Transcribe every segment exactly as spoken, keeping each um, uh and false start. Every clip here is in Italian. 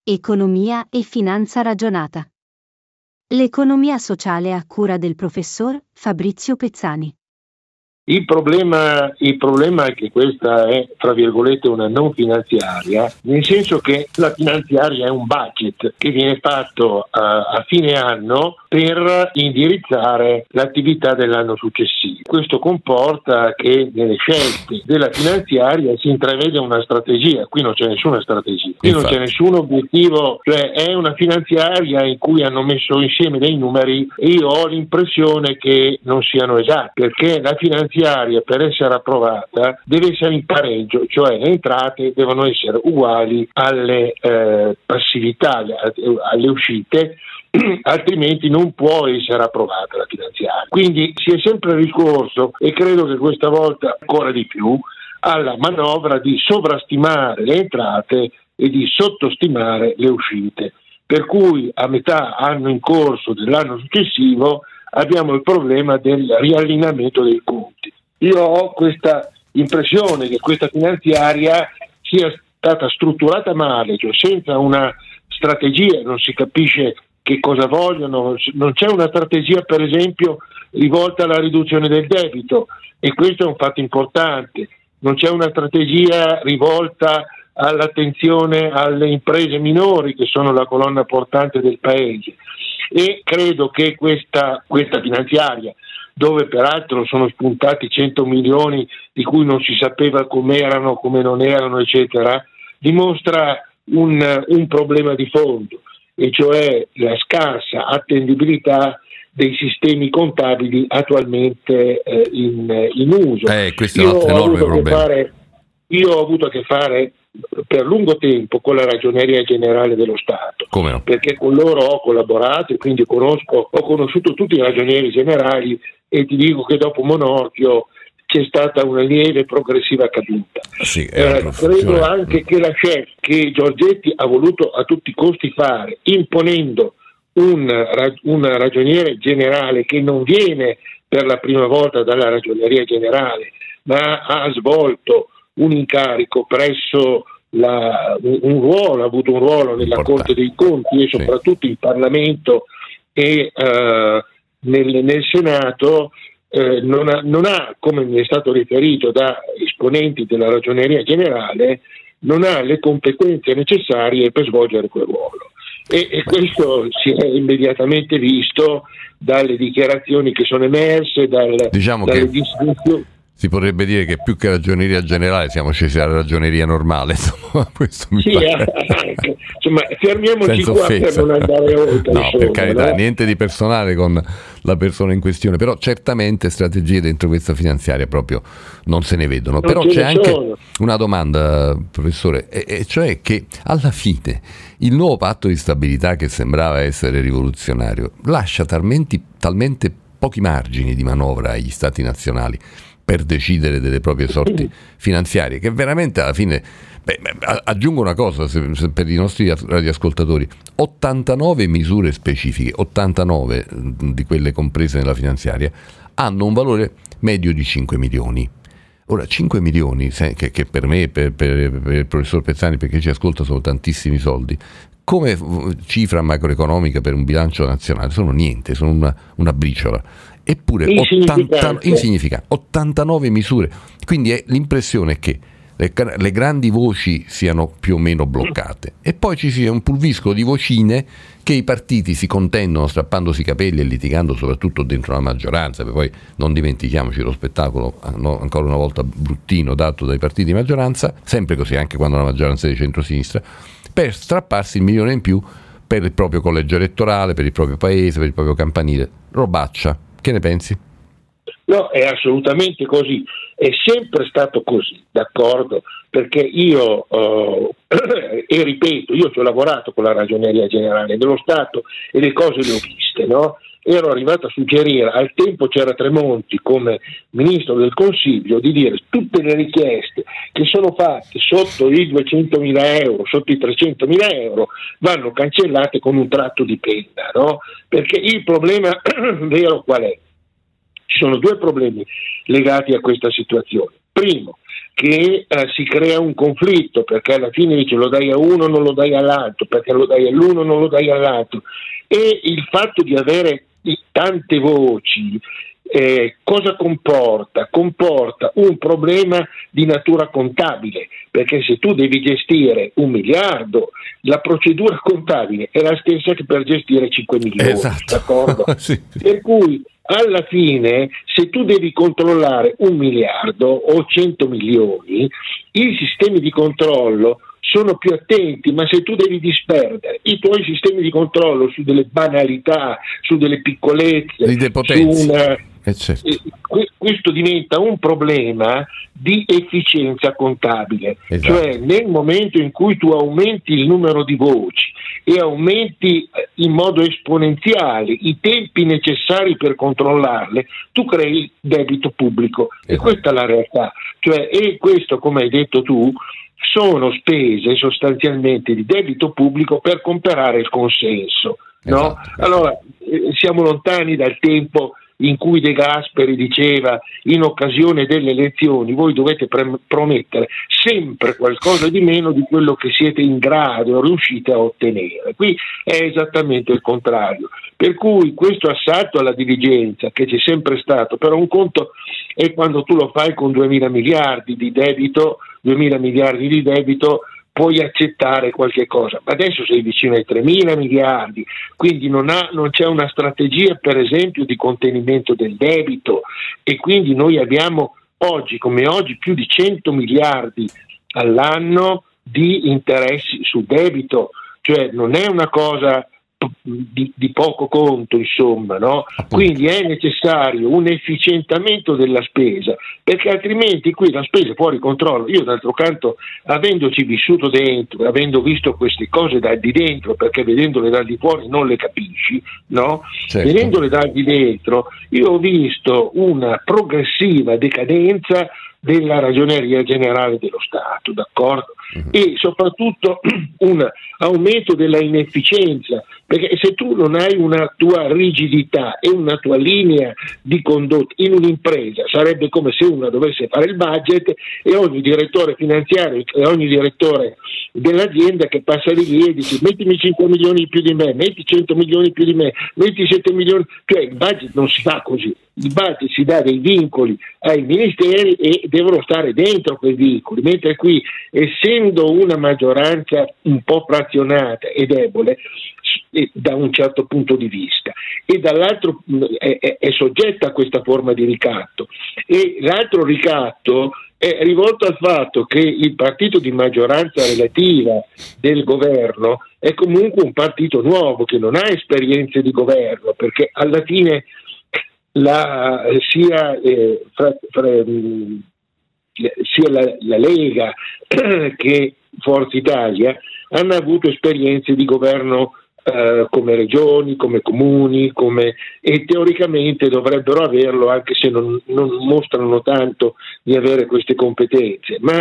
Economia e finanza ragionata. L'economia sociale a cura del professor Fabrizio Pezzani. Il problema, il problema è che questa è, tra virgolette, una non finanziaria, nel senso che la finanziaria è un budget che viene fatto a, a fine anno per indirizzare l'attività dell'anno successivo. Questo comporta che nelle scelte della finanziaria si intravede una strategia. Qui non c'è nessuna strategia, qui non c'è nessun obiettivo, cioè è una finanziaria in cui hanno messo insieme dei numeri e io ho l'impressione che non siano esatti, perché la finanziaria per essere approvata deve essere in pareggio, cioè le entrate devono essere uguali alle eh, passività, alle uscite, altrimenti non può essere approvata la finanziaria. Quindi si è sempre ricorso, e credo che questa volta ancora di più, alla manovra di sovrastimare le entrate e di sottostimare le uscite, per cui a metà anno in corso dell'anno successivo abbiamo il problema del riallineamento dei conti. Io ho questa impressione che questa finanziaria sia stata strutturata male, cioè senza una strategia, non si capisce che cosa vogliono, non c'è una strategia per esempio rivolta alla riduzione del debito, e questo è un fatto importante, non c'è una strategia rivolta all'attenzione alle imprese minori che sono la colonna portante del paese. E credo che questa, questa finanziaria, dove peraltro sono spuntati cento milioni di cui non si sapeva come erano, come non erano, eccetera, dimostra un, un problema di fondo, e cioè la scarsa attendibilità dei sistemi contabili attualmente eh, in, in uso. Eh, questo è un altro enorme problema. Fare, io ho avuto a che fare per lungo tempo con la Ragioneria Generale dello Stato. Come no? Perché con loro ho collaborato e quindi conosco, ho conosciuto tutti i ragionieri generali, e ti dico che dopo Monorchio c'è stata una lieve e progressiva caduta. Sì, eh, credo anche che la scelta che Giorgetti ha voluto a tutti i costi fare, imponendo un, un ragioniere generale che non viene per la prima volta dalla Ragioneria Generale, ma ha svolto un incarico presso la, un, un ruolo, ha avuto un ruolo nella Importante. Corte dei Conti e soprattutto sì. in Parlamento e uh, nel, nel Senato, eh, non, ha, non ha, come mi è stato riferito da esponenti della Ragioneria Generale, non ha le competenze necessarie per svolgere quel ruolo. E, e questo si è immediatamente visto dalle dichiarazioni che sono emerse, dal, diciamo dalle che... discussioni. Si potrebbe dire che più che ragioneria generale siamo scesi alla ragioneria normale, insomma, questo mi sì, pare. Anche. Insomma, fermiamoci Senza qua offesa. per non andare oltre. No, insomma, per carità, no? niente di personale con la persona in questione, però certamente strategie dentro questa finanziaria proprio non se ne vedono. Non però c'è anche sono. una domanda, professore, e, e cioè che alla fine il nuovo patto di stabilità, che sembrava essere rivoluzionario, lascia talmente, talmente pochi margini di manovra agli stati nazionali per decidere delle proprie sorti finanziarie, che veramente alla fine, beh, aggiungo una cosa se, se per i nostri radioascoltatori, ottantanove misure specifiche, ottantanove di quelle comprese nella finanziaria, hanno un valore medio di cinque milioni. Ora, cinque milioni, che, che per me, per, per, per il professor Pezzani, perché ci ascolta, sono tantissimi soldi, come cifra macroeconomica per un bilancio nazionale sono niente, sono una, una briciola. Eppure ottanta, insignificante, ottantanove misure, quindi è l'impressione che le, le grandi voci siano più o meno bloccate e poi ci sia un pulviscolo di vocine che i partiti si contendono strappandosi i capelli e litigando soprattutto dentro la maggioranza, perché poi non dimentichiamoci lo spettacolo no, ancora una volta bruttino dato dai partiti di maggioranza, sempre così anche quando la maggioranza è di centrosinistra, per strapparsi il milione in più per il proprio collegio elettorale, per il proprio paese, per il proprio campanile, robaccia. Che ne pensi? No, è assolutamente così, è sempre stato così, d'accordo, perché io, uh, e ripeto, io ci ho lavorato con la Ragioneria Generale dello Stato e le cose le ho viste, no? Ero arrivato a suggerire, al tempo c'era Tremonti come Ministro del Consiglio, di dire tutte le richieste che sono fatte sotto i duecentomila euro, sotto i trecentomila euro, vanno cancellate con un tratto di penna, no? Perché il problema vero qual è? Ci sono due problemi legati a questa situazione. Primo, che eh, si crea un conflitto, perché alla fine dice lo dai a uno, non lo dai all'altro, perché lo dai all'uno, non lo dai all'altro. E il fatto di avere tante voci eh, cosa comporta? Comporta un problema di natura contabile, perché se tu devi gestire un miliardo, la procedura contabile è la stessa che per gestire cinque milioni, esatto. D'accordo? Sì. Per cui alla fine, se tu devi controllare un miliardo o cento milioni, i sistemi di controllo sono più attenti, ma se tu devi disperdere i tuoi sistemi di controllo su delle banalità, su delle piccolezze, su una, eh certo. eh, questo diventa un problema di efficienza contabile. Esatto. Cioè nel momento in cui tu aumenti il numero di voci e aumenti in modo esponenziale i tempi necessari per controllarle, tu crei debito pubblico. Esatto. E questa è la realtà. Cioè, e questo, come hai detto tu, sono spese sostanzialmente di debito pubblico per comprare il consenso. No? Esatto. Allora, eh, siamo lontani dal tempo in cui De Gasperi diceva in occasione delle elezioni voi dovete pre- promettere sempre qualcosa di meno di quello che siete in grado o riuscite a ottenere. Qui è esattamente il contrario, per cui questo assalto alla diligenza che c'è sempre stato, però un conto è quando tu lo fai con duemila miliardi di debito, duemila miliardi di debito puoi accettare qualche cosa, ma adesso sei vicino ai tremila miliardi, quindi non, ha, non c'è una strategia per esempio di contenimento del debito, e quindi noi abbiamo oggi come oggi più di cento miliardi all'anno di interessi sul debito, cioè non è una cosa Di, di poco conto, insomma, no? Quindi è necessario un efficientamento della spesa, perché altrimenti qui la spesa è fuori controllo. Io d'altro canto, avendoci vissuto dentro, avendo visto queste cose da di dentro, perché vedendole da di fuori non le capisci, no? Certo. Vedendole da di dentro, io ho visto una progressiva decadenza della Ragioneria Generale dello Stato, d'accordo? Uh-huh. E soprattutto un aumento della inefficienza, perché se tu non hai una tua rigidità e una tua linea di condotta in un'impresa, sarebbe come se uno dovesse fare il budget e ogni direttore finanziario e ogni direttore dell'azienda che passa di lì e dice mettimi cinque milioni più di me, metti cento milioni più di me, metti sette milioni, cioè il budget non si fa così. Il budget si dà dei vincoli ai ministeri e devono stare dentro quei vincoli, mentre qui, essendo una maggioranza un po' frazionata e debole da un certo punto di vista, e dall'altro è, è, è soggetta a questa forma di ricatto, e l'altro ricatto è rivolto al fatto che il partito di maggioranza relativa del governo è comunque un partito nuovo che non ha esperienze di governo, perché alla fine La, sia, eh, fra, fra, sia la, la Lega che Forza Italia hanno avuto esperienze di governo eh, come regioni, come comuni, come, e teoricamente dovrebbero averlo, anche se non, non mostrano tanto di avere queste competenze, ma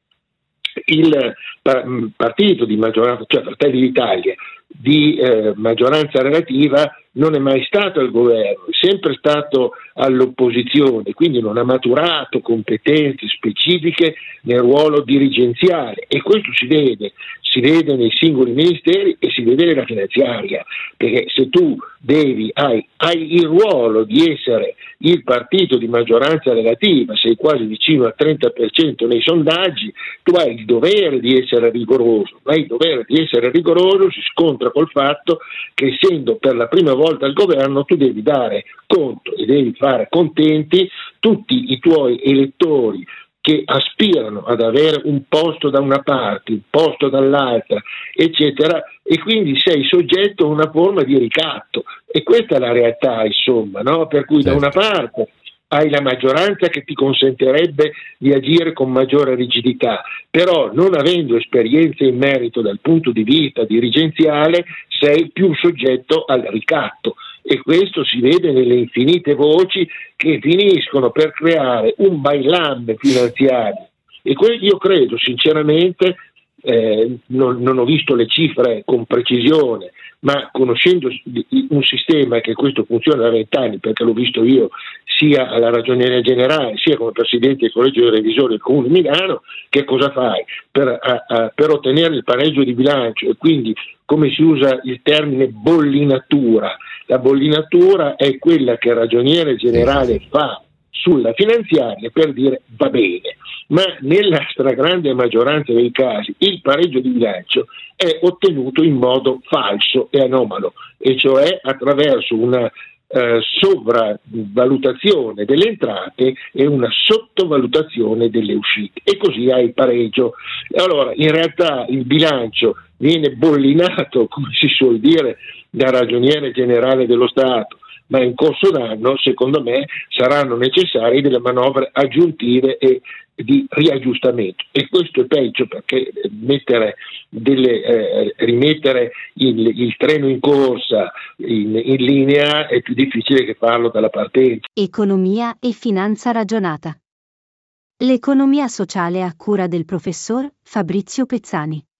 il partito di maggioranza, cioè Fratelli d'Italia, di eh, maggioranza relativa, non è mai stato al governo, è sempre stato all'opposizione, quindi non ha maturato competenze specifiche nel ruolo dirigenziale, e questo si vede, si vede nei singoli ministeri e si vede nella finanziaria, perché se tu devi, hai, hai il ruolo di essere il partito di maggioranza relativa, sei quasi vicino al trenta per cento nei sondaggi, tu hai il dovere di essere rigoroso, hai il dovere di essere rigoroso, si scontra col fatto che essendo per la prima volta al governo tu devi dare conto e devi fare contenti tutti i tuoi elettori che aspirano ad avere un posto da una parte, un posto dall'altra, eccetera, e quindi sei soggetto a una forma di ricatto, e questa è la realtà, insomma, no? Per cui certo. Da una parte hai la maggioranza che ti consentirebbe di agire con maggiore rigidità, però non avendo esperienze in merito dal punto di vista dirigenziale sei più soggetto al ricatto, e questo si vede nelle infinite voci che finiscono per creare un bailam finanziario. E que- io credo sinceramente, eh, non, non ho visto le cifre con precisione, ma conoscendo un sistema che questo funziona da vent'anni, perché l'ho visto io sia alla Ragioneria Generale sia come Presidente del Collegio dei Revisori del Comune di Milano, che cosa fai? Per, a, a, per ottenere il pareggio di bilancio, e quindi come si usa il termine bollinatura. La bollinatura è quella che il Ragioniere Generale fa sulla finanziaria per dire va bene, ma nella stragrande maggioranza dei casi il pareggio di bilancio è ottenuto in modo falso e anomalo, e cioè attraverso una eh, sovravalutazione delle entrate e una sottovalutazione delle uscite, e così hai il pareggio. Allora in realtà il bilancio viene bollinato, come si suol dire, dal Ragioniere Generale dello Stato, ma in corso d'anno, secondo me, saranno necessarie delle manovre aggiuntive e di riaggiustamento, e questo è peggio, perché mettere delle, eh, rimettere il, il treno in corsa in, in linea è più difficile che farlo dalla partenza. Economia e finanza ragionata. L'economia sociale a cura del professor Fabrizio Pezzani.